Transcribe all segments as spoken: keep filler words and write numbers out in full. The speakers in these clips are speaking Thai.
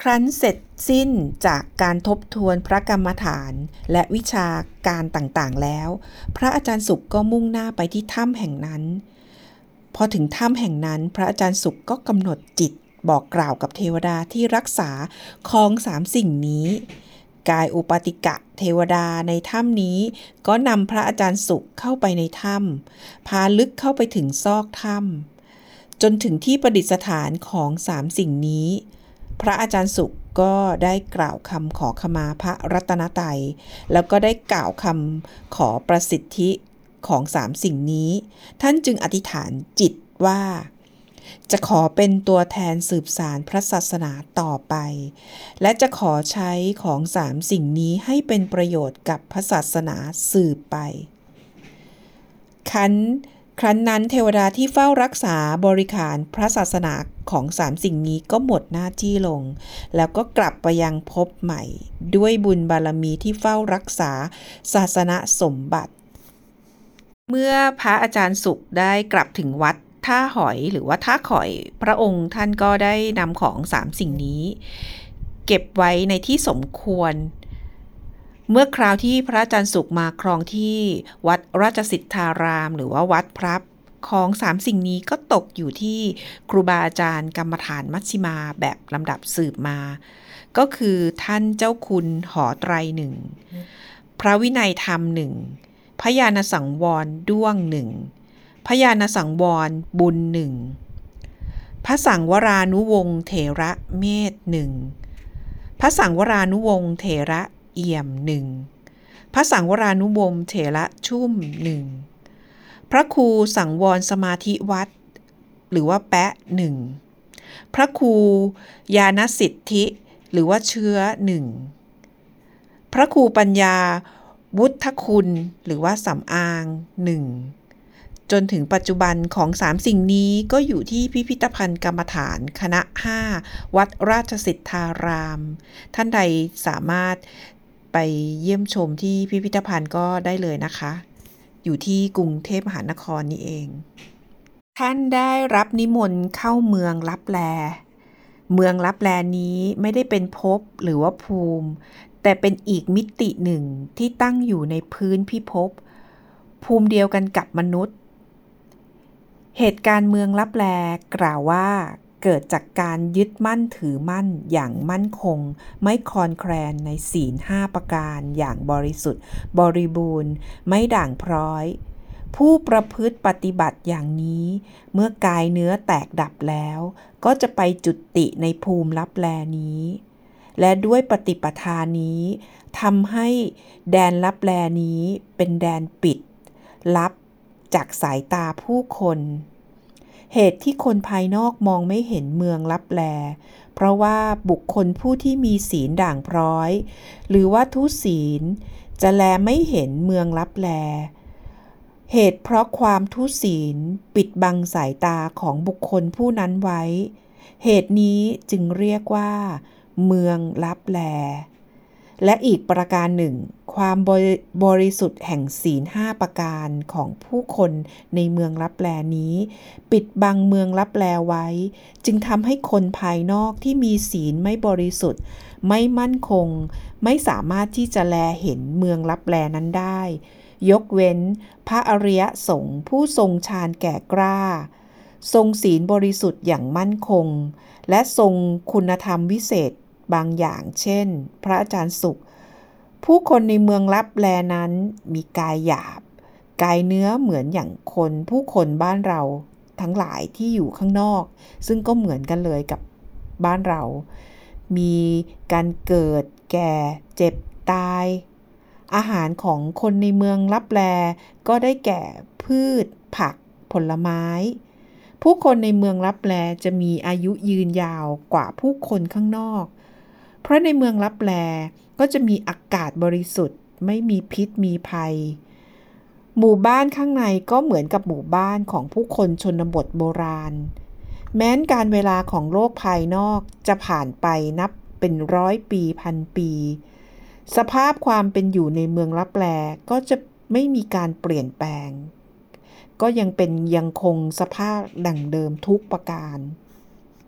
รั้นเสร็จสิ้นจากการทบทวนพระกรรมฐานและวิชาการต่างๆแล้วพระอาจารย์สุขก็มุ่งหน้าไปที่ถ้ำแห่งนั้นพอถึงถ้ำแห่งนั้นพระอาจารย์สุขก็กำหนดจิตบอกกล่าวกับเทวดาที่รักษาของสามสิ่งนี้กายอุปาติกะเทวดาในถ้ำนี้ก็นำพระอาจารย์สุขเข้าไปในถ้ำพาลึกเข้าไปถึงซอกถ้ำจนถึงที่ประดิษฐานของสามสิ่งนี้พระอาจารย์สุขก็ได้กล่าวคำขอขมาพระรัตนตรัยแล้วก็ได้กล่าวคำขอประสิทธิของสามสิ่งนี้ท่านจึงอธิษฐานจิตว่าจะขอเป็นตัวแทนสืบสานพระศาสนาต่อไปและจะขอใช้ของสามสิ่งนี้ให้เป็นประโยชน์กับพระศาสนาสืบไปคันครั้นนั้นเทวดาที่เฝ้ารักษาบริขารพระศาสนาของสามสิ่งนี้ก็หมดหน้าที่ลงแล้วก็กลับไปยังภพใหม่ด้วยบุญบารมีที่เฝ้ารักษาศาสนสมบัติเมื่อพระอาจารย์สุขได้กลับถึงวัดท่าหอยหรือว่าท่าข่อยพระองค์ท่านก็ได้นำของสามสิ่งนี้เก็บไว้ในที่สมควรเมื่อคราวที่พระอาจารย์สุขมาครองที่วัดราชสิทธารามหรือว่าวัดพระของสามสิ่งนี้ก็ตกอยู่ที่ครูบาอาจารย์กรรมฐานมัชฌิมาแบบลำดับสืบมาก็คือท่านเจ้าคุณหอไตรหนึ่งพระวินัยธรรมหนึ่งพญาณสังวรด้วงหนึ่งพญาณสังวรบุญหนึ่งพระสังวรานุวงศ์เถระเมธหนึ่งพระสังวรานุวงศ์เถระเอี่ยมหนึ่งพระสังวรานุวงศ์เถระชุ่มหนึ่งพระครูสังวรสมาธิวัดหรือว่าแปะหนึ่งพระครูญาณสิทธิหรือว่าเชื้อหนึ่งพระครูปัญญาวุฒคุณหรือว่าสำอางหนึ่งจนถึงปัจจุบันของสามสิ่งนี้ก็อยู่ที่พิพิธภัณฑ์กรรมฐานคณะห้าวัดราชสิทธารามท่านใดสามารถไปเยี่ยมชมที่พิพิธภัณฑ์ก็ได้เลยนะคะอยู่ที่กรุงเทพมหานครนี่เองท่านได้รับนิมนต์เข้าเมืองลับแลเมืองลับแลนี้ไม่ได้เป็นภพหรือว่าภูมิแต่เป็นอีกมิติหนึ่งที่ตั้งอยู่ในพื้นพิภพภูมิเดียวกันกับมนุษย์เหตุการณ์เมืองลับแลกล่าวว่าเกิดจากการยึดมั่นถือมั่นอย่างมั่นคงไม่คลอนแคลนในศีลห้าประการอย่างบริสุทธิ์บริบูรณ์ไม่ด่างพร้อยผู้ประพฤติปฏิบัติอย่างนี้เมื่อกายเนื้อแตกดับแล้วก็จะไปจุติในภูมิลับแลนี้และด้วยปฏิปทานี้ทำให้แดนลับแลนี้เป็นแดนปิดลับจากสายตาผู้คนเหตุที่คนภายนอกมองไม่เห็นเมืองลับแลเพราะว่าบุคคลผู้ที่มีศีลด่างพร้อยหรือว่าทุศีลจะแลไม่เห็นเมืองลับแลเหตุเพราะความทุศีลปิดบังสายตาของบุคคลผู้นั้นไว้เหตุนี้จึงเรียกว่าเมืองลับแลและอีกประการหนึ่งความบริสุทธิ์แห่งศีลห้าประการของผู้คนในเมืองลับแลนี้ปิดบังเมืองลับแลไว้จึงทำให้คนภายนอกที่มีศีลไม่บริสุทธิ์ไม่มั่นคงไม่สามารถที่จะแลเห็นเมืองลับแลนั้นได้ยกเว้นพระอริยสงฆ์ผู้ทรงฌานแก่กล้าทรงศีลบริสุทธิ์อย่างมั่นคงและทรงคุณธรรมวิเศษบางอย่างเช่นพระอาจารย์สุขผู้คนในเมืองลับแลนั้นมีกายหยาบกายเนื้อเหมือนอย่างคนผู้คนบ้านเราทั้งหลายที่อยู่ข้างนอกซึ่งก็เหมือนกันเลยกับบ้านเรามีการเกิดแก่เจ็บตายอาหารของคนในเมืองลับแลก็ได้แก่พืชผักผลไม้ผู้คนในเมืองลับแลจะมีอายุยืนยาวกว่าผู้คนข้างนอกเพราะในเมืองลับแลก็จะมีอากาศบริสุทธิ์ไม่มีพิษมีภัยหมู่บ้านข้างในก็เหมือนกับหมู่บ้านของผู้คนชนบทโบราณแม้นการเวลาของโลกภายนอกจะผ่านไปนับเป็นร้อยปีพันปีสภาพความเป็นอยู่ในเมืองลับแลก็จะไม่มีการเปลี่ยนแปลงก็ยังเป็นยังคงสภาพดั่งเดิมทุกประการ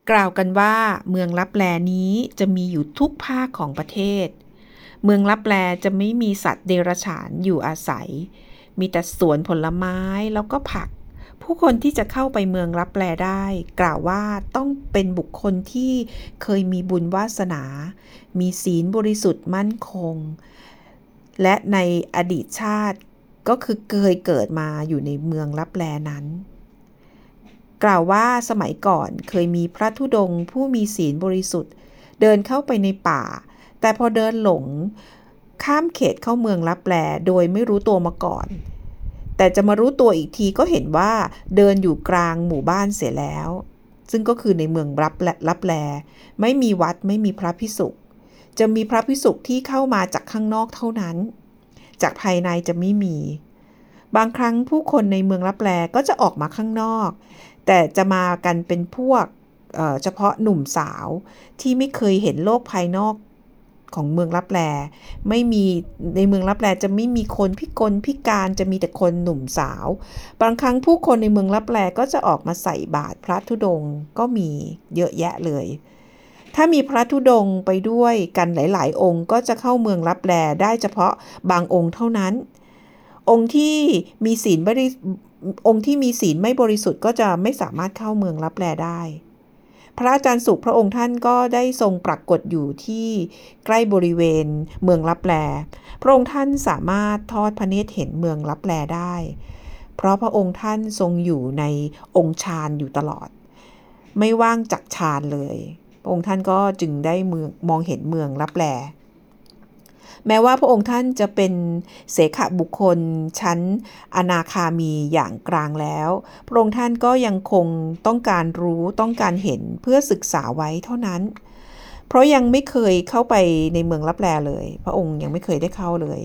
กล่าวกันว่าเมืองลับแลนี้จะมีอยู่ทุกภาคของประเทศเมืองลับแลจะไม่มีสัตว์เดรัจฉานอยู่อาศัยมีแต่สวนผลไม้แล้วก็ผักผู้คนที่จะเข้าไปเมืองลับแลได้กล่าวว่าต้องเป็นบุคคลที่เคยมีบุญวาสนามีศีลบริสุทธิ์มั่นคงและในอดีตชาติก็คือเคยเกิดมาอยู่ในเมืองลับแลนั้นกล่าวว่าสมัยก่อนเคยมีพระธุดงค์ผู้มีศีลบริสุทธิ์เดินเข้าไปในป่าแต่พอเดินหลงข้ามเขตเข้าเมืองลับแลโดยไม่รู้ตัวมาก่อนแต่จะมารู้ตัวอีกทีก็เห็นว่าเดินอยู่กลางหมู่บ้านเสียแล้วซึ่งก็คือในเมืองลับแลลับแลไม่มีวัดไม่มีพระภิกษุจะมีพระภิกษุที่เข้ามาจากข้างนอกเท่านั้นจากภายในจะไม่มีบางครั้งผู้คนในเมืองลับแลก็จะออกมาข้างนอกแต่จะมากันเป็นพวก เอ่อ เฉพาะหนุ่มสาวที่ไม่เคยเห็นโลกภายนอกของเมืองลับแลไม่มีในเมืองลับแลจะไม่มีคนพิกลพิการจะมีแต่คนหนุ่มสาวบางครั้งผู้คนในเมืองลับแลก็จะออกมาใส่บาตรพระธุดงค์ก็มีเยอะแยะเลยถ้ามีพระธุดงค์ไปด้วยกันหลายๆองค์ก็จะเข้าเมืองลับแลได้เฉพาะบางองค์เท่านั้นองค์ที่มีศีลบริองค์ที่มีศีลไม่บริสุทธิ์ก็จะไม่สามารถเข้าเมืองลับแลได้พระอาจารย์สุขพระองค์ท่านก็ได้ทรงปรากฏอยู่ที่ใกล้บริเวณเมืองลับแลพระองค์ท่านสามารถทอดพระเนตรเห็นเมืองลับแลได้เพราะพระองค์ท่านทรงอยู่ในองค์ฌานอยู่ตลอดไม่ว่างจากฌานเลยพระองค์ท่านก็จึงได้เมืองมองเห็นเมืองลับแลแม้ว่าพระองค์ท่านจะเป็นเสขบุคคลชั้นอนาคามีอย่างกลางแล้วพระองค์ท่านก็ยังคงต้องการรู้ต้องการเห็นเพื่อศึกษาไว้เท่านั้นเพราะยังไม่เคยเข้าไปในเมืองลับแลเลยพระองค์ยังไม่เคยได้เข้าเลย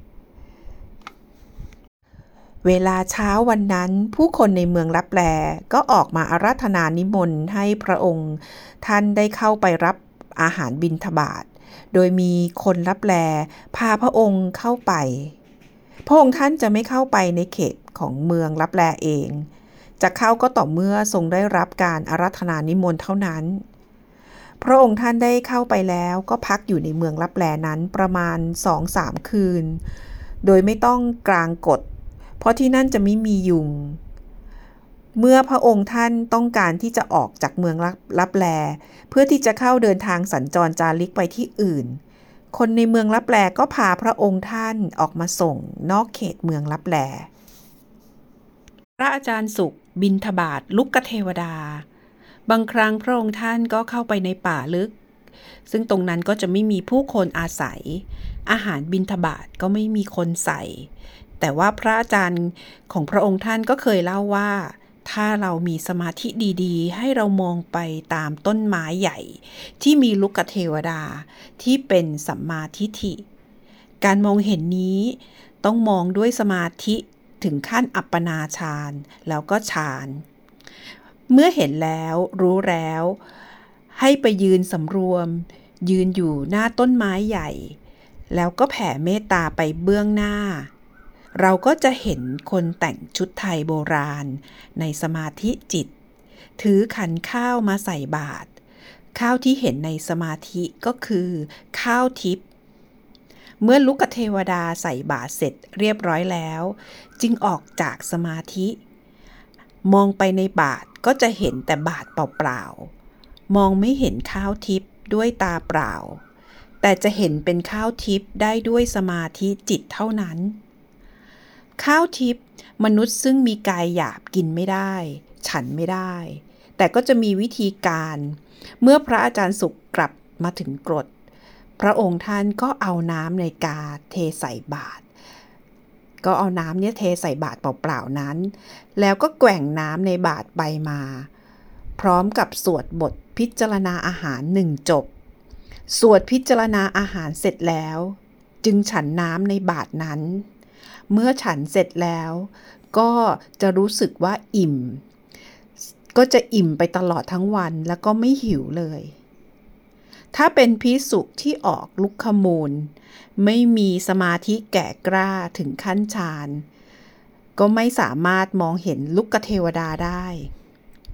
เวลาเช้าวันนั้นผู้คนในเมืองลับแลก็ออกมาอาราธนานิมนต์ให้พระองค์ท่านได้เข้าไปรับอาหารบิณฑบาตโดยมีคนลับแลพาพระองค์เข้าไปพระองค์ท่านจะไม่เข้าไปในเขตของเมืองลับแลเองจะเข้าก็ต่อเมื่อทรงได้รับการอาราธนานิมนต์เท่านั้นพระองค์ท่านได้เข้าไปแล้วก็พักอยู่ในเมืองลับแลนั้นประมาณ สองถึงสาม คืนโดยไม่ต้องกางกฎเพราะที่นั่นจะไม่มียุงเมื่อพระองค์ท่านต้องการที่จะออกจากเมืองลับแลเพื่อที่จะเข้าเดินทางสัญจรจาริกไปที่อื่นคนในเมืองลับแลก็พาพระองค์ท่านออกมาส่งนอกเขตเมืองลับแลพระอาจารย์สุขบิณฑบาตลุกเทวดาบางครั้งพระองค์ท่านก็เข้าไปในป่าลึกซึ่งตรงนั้นก็จะไม่มีผู้คนอาศัยอาหารบิณฑบาตก็ไม่มีคนใส่แต่ว่าพระอาจารย์ของพระองค์ท่านก็เคยเล่าว่าถ้าเรามีสมาธิดีๆให้เรามองไปตามต้นไม้ใหญ่ที่มีลุกเทวดาที่เป็นสัมมาทิฏฐิการมองเห็นนี้ต้องมองด้วยสมาธิถึงขั้นอัปปนาฌานแล้วก็ฌานเมื่อเห็นแล้วรู้แล้วให้ไปยืนสำรวมยืนอยู่หน้าต้นไม้ใหญ่แล้วก็แผ่เมตตาไปเบื้องหน้าเราก็จะเห็นคนแต่งชุดไทยโบราณในสมาธิจิตถือขันข้าวมาใส่บาตรข้าวที่เห็นในสมาธิก็คือข้าวทิพย์เมื่อลุกเทวดาใส่บาตรเสร็จเรียบร้อยแล้วจึงออกจากสมาธิมองไปในบาตรก็จะเห็นแต่บาตรเปล่าๆมองไม่เห็นข้าวทิพย์ด้วยตาเปล่าแต่จะเห็นเป็นข้าวทิพย์ได้ด้วยสมาธิจิตเท่านั้นข้าวทิพย์มนุษย์ซึ่งมีกายหยาบกินไม่ได้ฉันไม่ได้แต่ก็จะมีวิธีการเมื่อพระอาจารย์สุขกลับมาถึงกรดพระองค์ท่านก็เอาน้ำในกาเทใส่บาตรก็เอาน้ำเนี่ยเทใส่บาตรเปล่าๆนั้นแล้วก็แกว่งน้ำในบาตรไปมาพร้อมกับสวดบทพิจารณาอาหารหนึ่งจบสวดพิจารณาอาหารเสร็จแล้วจึงฉันน้ำในบาตรนั้นเมื่อฉันเสร็จแล้วก็จะรู้สึกว่าอิ่มก็จะอิ่มไปตลอดทั้งวันแล้วก็ไม่หิวเลยถ้าเป็นภิกษุที่ออกลุกขมูลไม่มีสมาธิแก่กล้าถึงขั้นฌานก็ไม่สามารถมองเห็นลุกเทวดาได้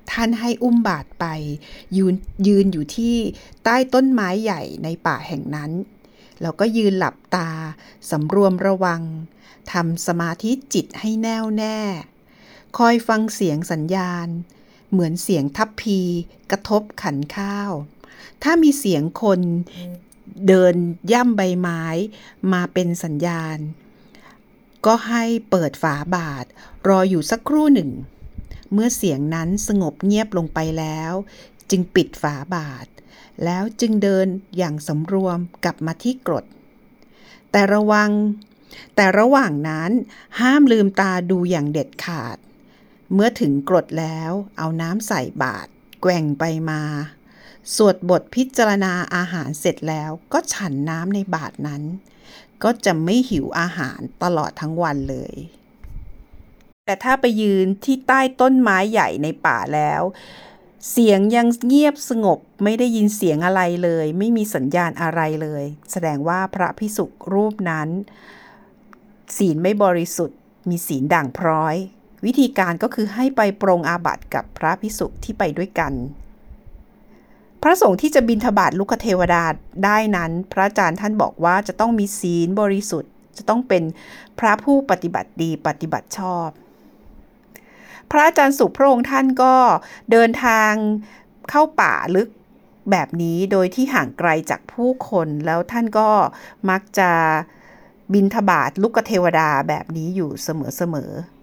ท่านให้อุ้มบาตรไปยืนยืนอยู่ที่ใต้ต้นไม้ใหญ่ในป่าแห่งนั้นแล้วก็ยืนหลับตาสำรวมระวังทำสมาธิจิตให้แน่วแน่คอยฟังเสียงสัญญาณเหมือนเสียงทัพพีกระทบขันข้าวถ้ามีเสียงคนเดินย่ำใบไม้มาเป็นสัญญาณก็ให้เปิดฝาบาตรรออยู่สักครู่หนึ่งเมื่อเสียงนั้นสงบเงียบลงไปแล้วจึงปิดฝาบาตรแล้วจึงเดินอย่างสำรวมกลับมาที่กรดแต่ระวังแต่ระหว่างนั้นห้ามลืมตาดูอย่างเด็ดขาดเมื่อถึงกรดแล้วเอาน้ำใส่บาตรแกว่งไปมาสวดบทพิจารณาอาหารเสร็จแล้วก็ฉันน้ำในบาตรนั้นก็จะไม่หิวอาหารตลอดทั้งวันเลยแต่ถ้าไปยืนที่ใต้ต้นไม้ใหญ่ในป่าแล้วเสียงยังเงียบสงบไม่ได้ยินเสียงอะไรเลยไม่มีสัญญาณอะไรเลยแสดงว่าพระภิกษุรูปนั้นศีลไม่บริสุทธิ์มีศีลด่างพร้อยวิธีการก็คือให้ไปปรงอาบัติกับพระภิกษุที่ไปด้วยกันพระสงฆ์ที่จะบิณฑบาตลุกเทวดาได้นั้นพระอาจารย์ท่านบอกว่าจะต้องมีศีลบริสุทธิ์จะต้องเป็นพระผู้ปฏิบัติดีปฏิบัติชอบพระอาจารย์สุพระองค์ท่านก็เดินทางเข้าป่าลึกแบบนี้โดยที่ห่างไกลจากผู้คนแล้วท่านก็มักจะบิณฑบาตลุกเทวดาแบบนี้อยู่เสมอๆ